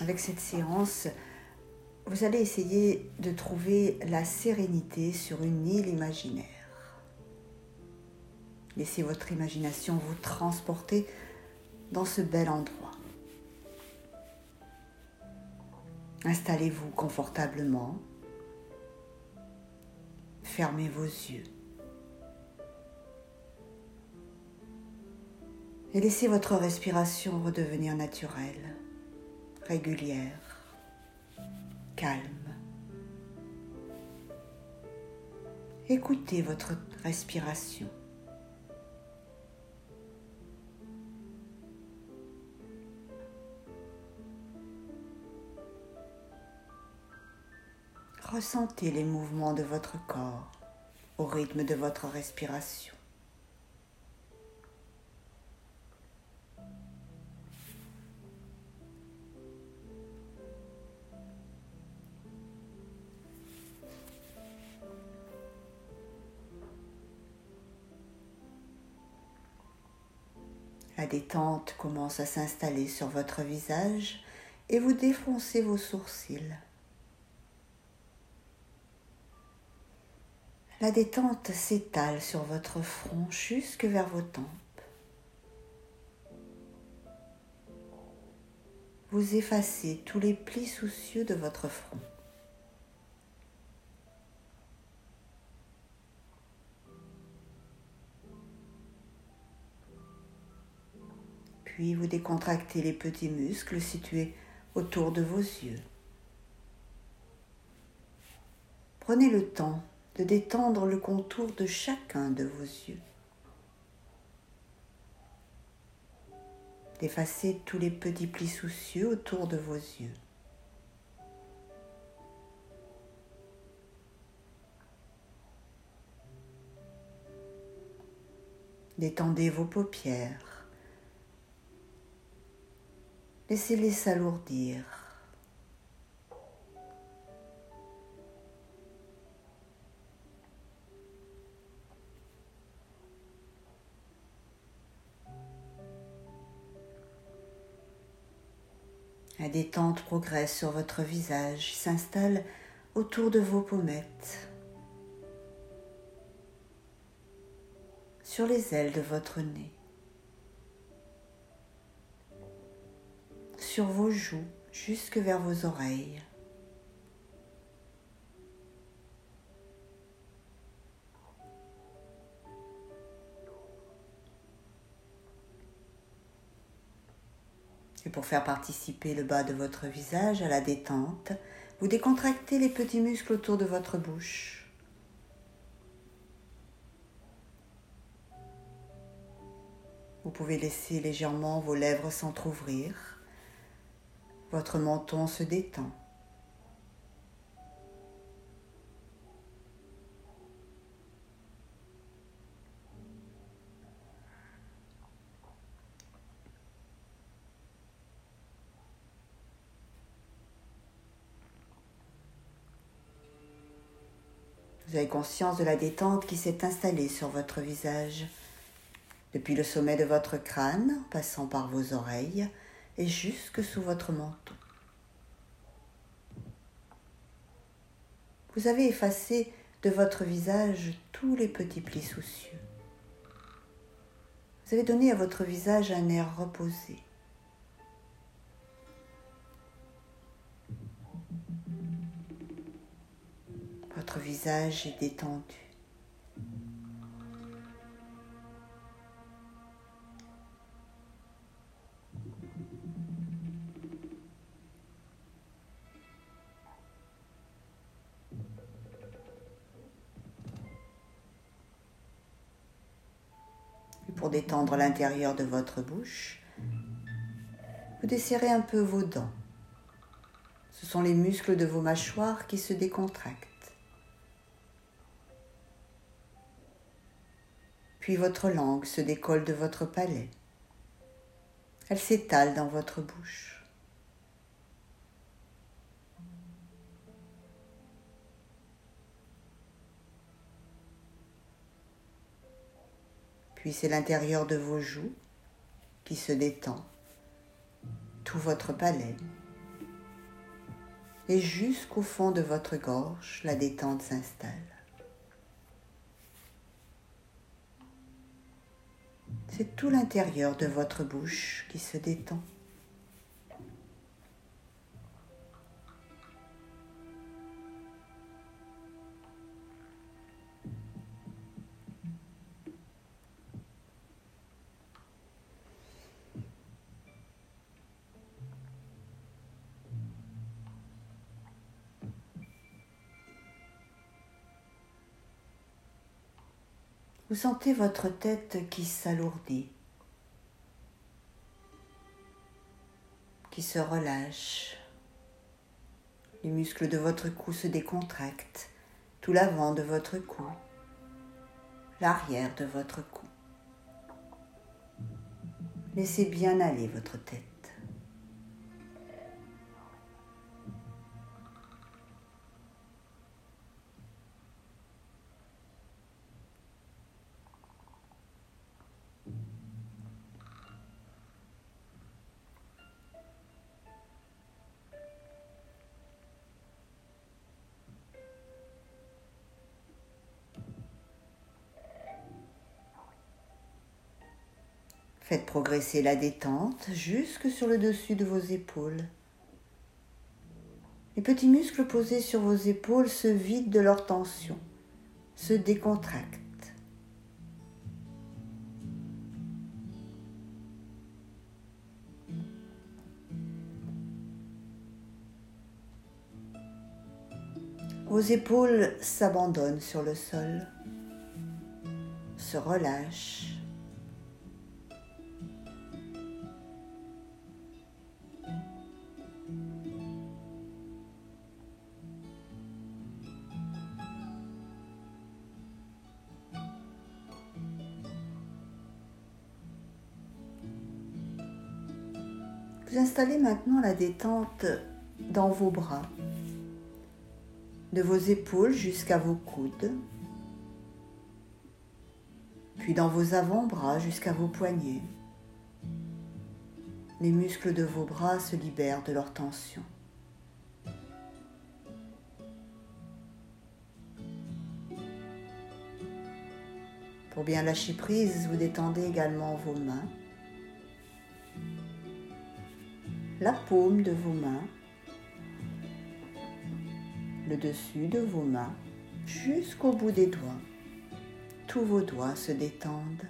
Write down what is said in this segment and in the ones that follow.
Avec cette séance, vous allez essayer de trouver la sérénité sur une île imaginaire. Laissez votre imagination vous transporter dans ce bel endroit. Installez-vous confortablement. Fermez vos yeux. Et laissez votre respiration redevenir naturelle, régulière, calme. Écoutez votre respiration. Ressentez les mouvements de votre corps au rythme de votre respiration. La détente commence à s'installer sur votre visage et vous défoncez vos sourcils. La détente s'étale sur votre front jusque vers vos tempes. Vous effacez tous les plis soucieux de votre front. Puis vous décontractez les petits muscles situés autour de vos yeux. Prenez le temps de détendre le contour de chacun de vos yeux. D'effacer tous les petits plis soucieux autour de vos yeux. Détendez vos paupières. Laissez-les s'alourdir. La détente progresse sur votre visage, s'installe autour de vos pommettes, sur les ailes de votre nez, sur vos joues jusque vers vos oreilles. Et pour faire participer le bas de votre visage à la détente, vous décontractez les petits muscles autour de votre bouche. Vous pouvez laisser légèrement vos lèvres s'entrouvrir. Votre menton se détend. Vous avez conscience de la détente qui s'est installée sur votre visage, depuis le sommet de votre crâne, passant par vos oreilles et jusque sous votre menton. Vous avez effacé de votre visage tous les petits plis soucieux. Vous avez donné à votre visage un air reposé. Votre visage est détendu. Et pour détendre l'intérieur de votre bouche, vous desserrez un peu vos dents. Ce sont les muscles de vos mâchoires qui se décontractent. Puis votre langue se décolle de votre palais. Elle s'étale dans votre bouche. Puis c'est l'intérieur de vos joues qui se détend, tout votre palais, et jusqu'au fond de votre gorge, la détente s'installe. C'est tout l'intérieur de votre bouche qui se détend. Vous sentez votre tête qui s'alourdit, qui se relâche. Les muscles de votre cou se décontractent, tout l'avant de votre cou, l'arrière de votre cou. Laissez bien aller votre tête. Faites progresser la détente jusque sur le dessus de vos épaules. Les petits muscles posés sur vos épaules se vident de leur tension, se décontractent. Vos épaules s'abandonnent sur le sol, se relâchent. Vous installez maintenant la détente dans vos bras, de vos épaules jusqu'à vos coudes, puis dans vos avant-bras jusqu'à vos poignets. Les muscles de vos bras se libèrent de leur tension. Pour bien lâcher prise, vous détendez également vos mains, la paume de vos mains, le dessus de vos mains, jusqu'au bout des doigts. Tous vos doigts se détendent.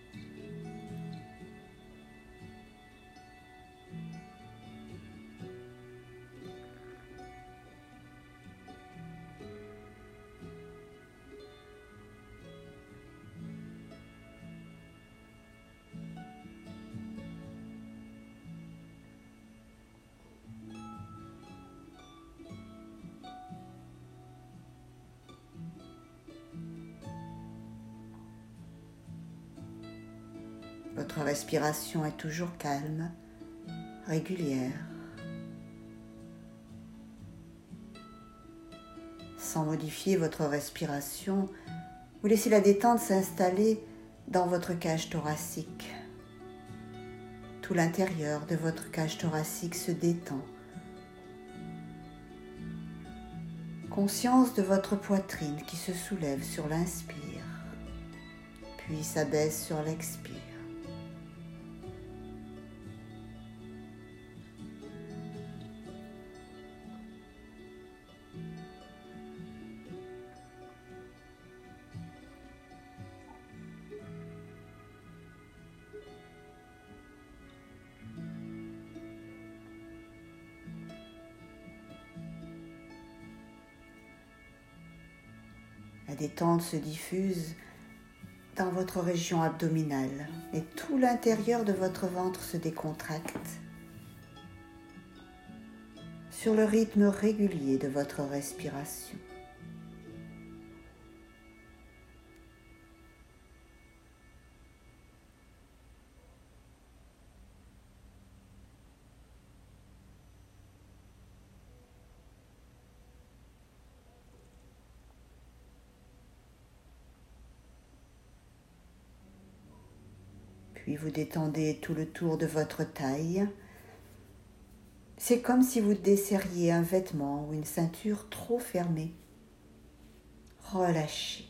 Votre respiration est toujours calme, régulière. Sans modifier votre respiration, vous laissez la détente s'installer dans votre cage thoracique. Tout l'intérieur de votre cage thoracique se détend. Conscience de votre poitrine qui se soulève sur l'inspire, puis s'abaisse sur l'expire. La détente se diffuse dans votre région abdominale et tout l'intérieur de votre ventre se décontracte sur le rythme régulier de votre respiration. Puis vous détendez tout le tour de votre taille, C'est comme si vous desserriez un vêtement ou une ceinture trop fermée. Relâchez.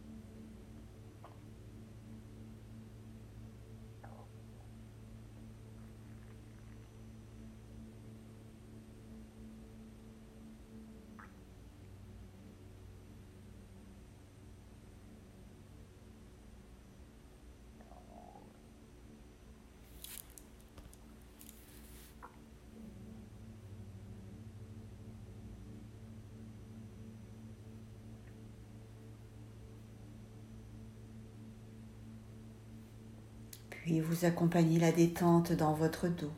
Puis vous accompagnez la détente dans votre dos.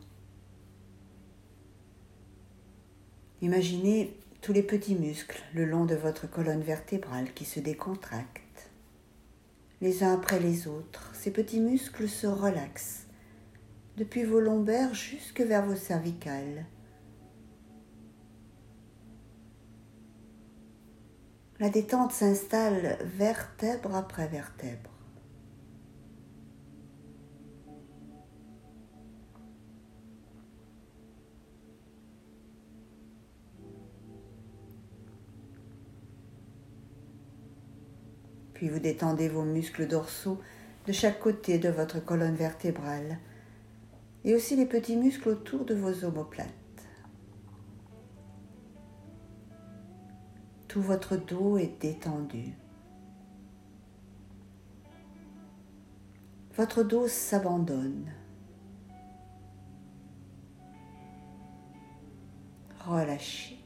Imaginez tous les petits muscles le long de votre colonne vertébrale qui se décontractent. Les uns après les autres, ces petits muscles se relaxent depuis vos lombaires jusque vers vos cervicales. La détente s'installe vertèbre après vertèbre. Puis vous détendez vos muscles dorsaux de chaque côté de votre colonne vertébrale et aussi les petits muscles autour de vos omoplates. Tout votre dos est détendu. Votre dos s'abandonne. Relâchez.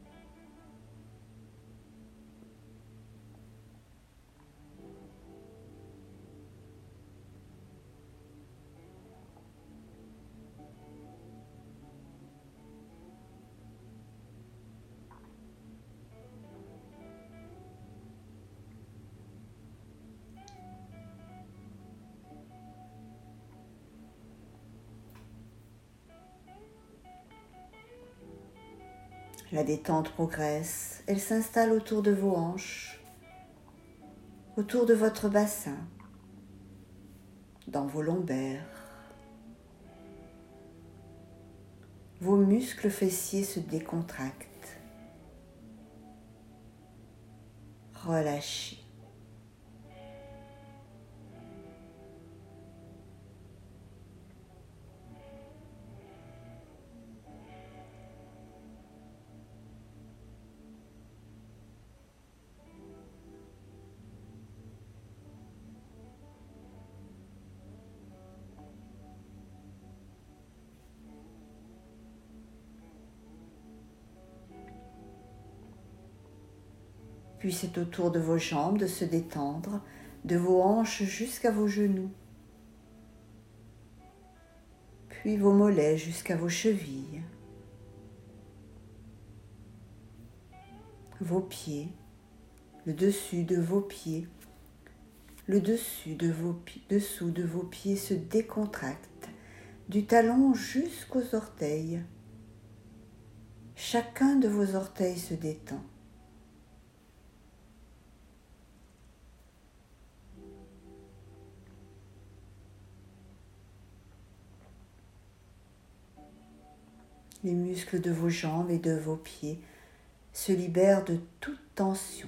La détente progresse, elle s'installe autour de vos hanches, autour de votre bassin, dans vos lombaires. Vos muscles fessiers se décontractent. Relâchez. Puis c'est au tour de vos jambes de se détendre, de vos hanches jusqu'à vos genoux, puis vos mollets jusqu'à vos chevilles, vos pieds, le dessus de vos pieds, le dessous de vos pieds se décontracte, du talon jusqu'aux orteils. Chacun de vos orteils se détend. Les muscles de vos jambes et de vos pieds se libèrent de toute tension.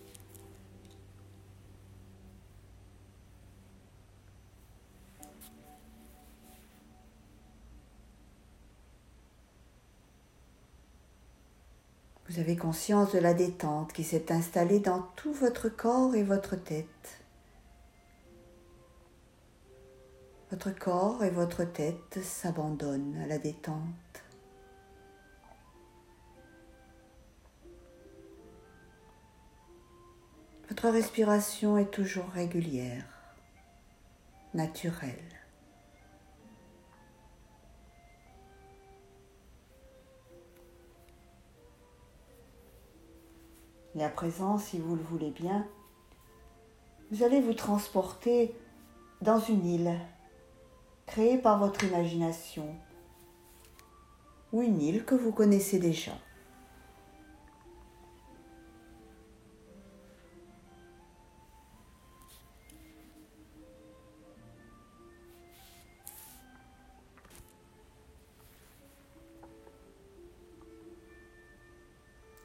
Vous avez conscience de la détente qui s'est installée dans tout votre corps et votre tête. Votre corps et votre tête s'abandonnent à la détente. Votre respiration est toujours régulière, naturelle. Et à présent, si vous le voulez bien, vous allez vous transporter dans une île créée par votre imagination ou une île que vous connaissez déjà.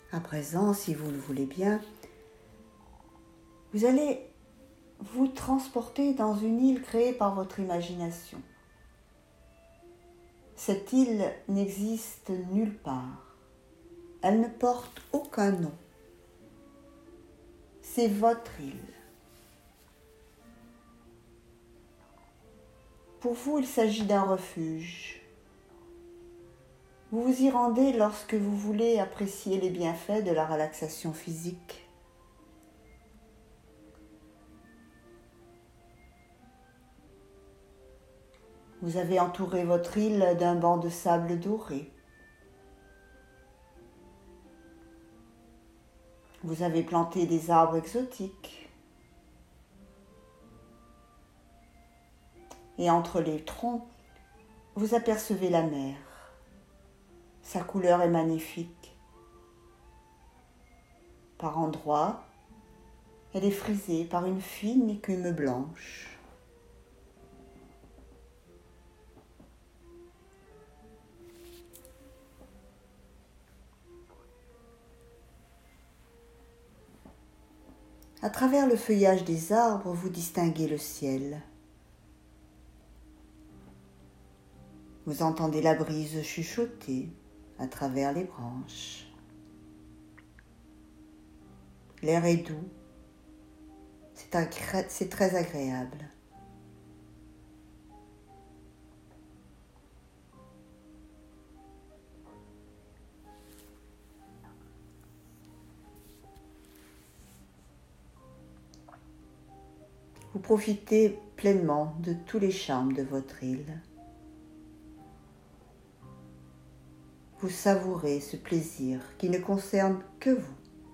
À présent, si vous le voulez bien, vous allez vous transporter dans une île créée par votre imagination. Cette île n'existe nulle part. Elle ne porte aucun nom. C'est votre île. Pour vous, il s'agit d'un refuge. Vous vous y rendez lorsque vous voulez apprécier les bienfaits de la relaxation physique. Vous avez entouré votre île d'un banc de sable doré. Vous avez planté des arbres exotiques. Et entre les troncs, vous apercevez la mer. Sa couleur est magnifique. Par endroits, elle est frisée par une fine écume blanche. À travers le feuillage des arbres, vous distinguez le ciel. Vous entendez la brise chuchoter à travers les branches. L'air est doux, c'est très agréable. Vous profitez pleinement de tous les charmes de votre île. Vous savourez ce plaisir qui ne concerne que vous.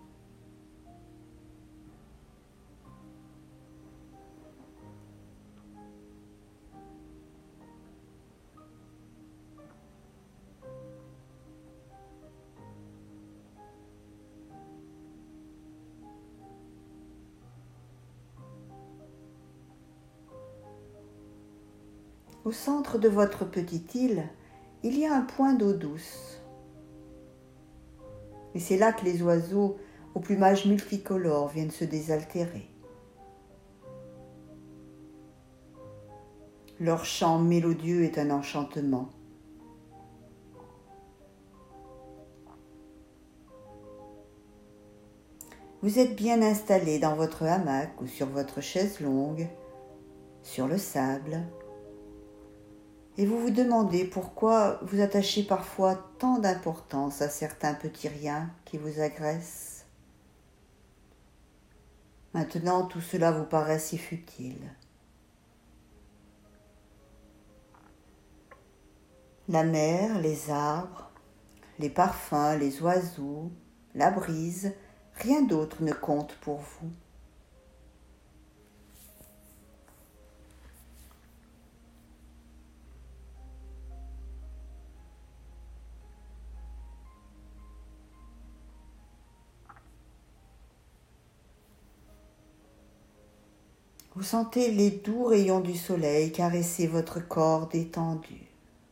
Au centre de votre petite île, il y a un point d'eau douce. Et c'est là que les oiseaux au plumage multicolore viennent se désaltérer. Leur chant mélodieux est un enchantement. Vous êtes bien installé dans votre hamac ou sur votre chaise longue, sur le sable, et vous vous demandez pourquoi vous attachez parfois tant d'importance à certains petits riens qui vous agressent. Maintenant, tout cela vous paraît si futile. La mer, les arbres, les parfums, les oiseaux, la brise, rien d'autre ne compte pour vous. Vous sentez les doux rayons du soleil caresser votre corps détendu.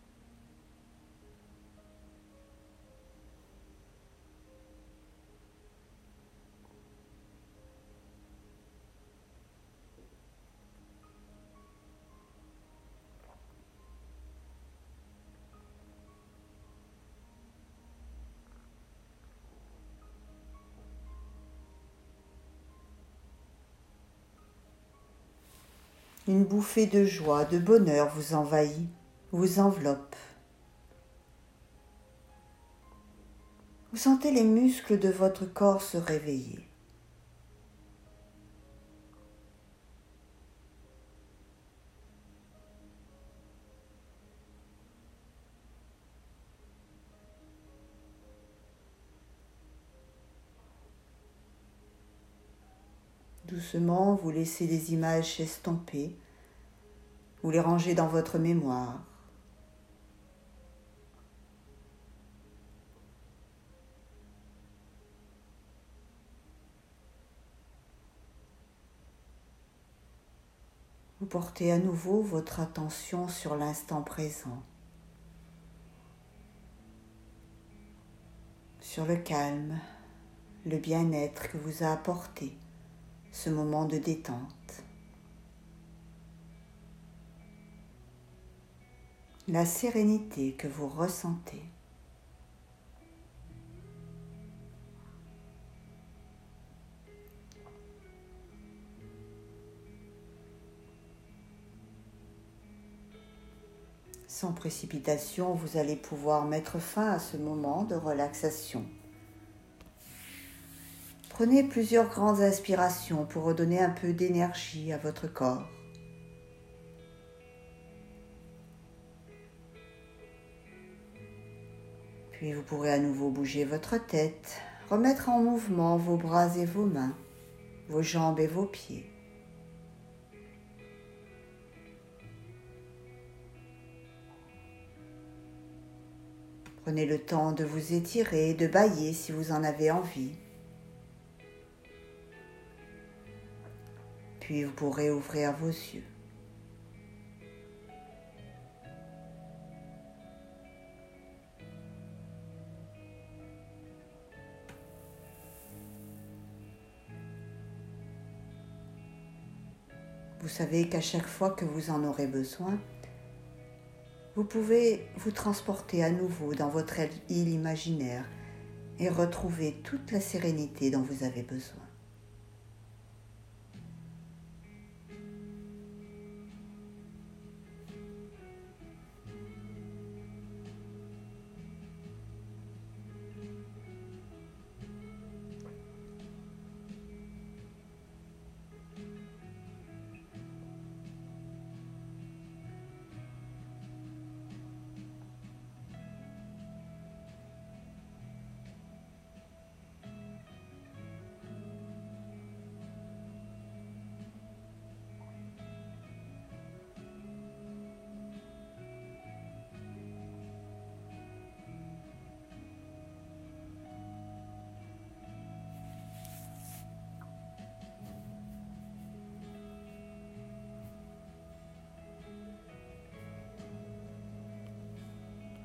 Une bouffée de joie, de bonheur vous envahit, vous enveloppe. Vous sentez les muscles de votre corps se réveiller. Doucement, vous laissez les images s'estomper, vous les rangez dans votre mémoire. Vous portez à nouveau votre attention sur l'instant présent, sur le calme le bien-être que vous a apporté ce moment de détente, la sérénité que vous ressentez. Sans précipitation, vous allez pouvoir mettre fin à ce moment de relaxation. Prenez plusieurs grandes inspirations pour redonner un peu d'énergie à votre corps. Puis vous pourrez à nouveau bouger votre tête, remettre en mouvement vos bras et vos mains, vos jambes et vos pieds. Prenez le temps de vous étirer, de bâiller si vous en avez envie. Puis vous pourrez ouvrir vos yeux. Vous savez qu'à chaque fois que vous en aurez besoin, vous pouvez vous transporter à nouveau dans votre île imaginaire et retrouver toute la sérénité dont vous avez besoin.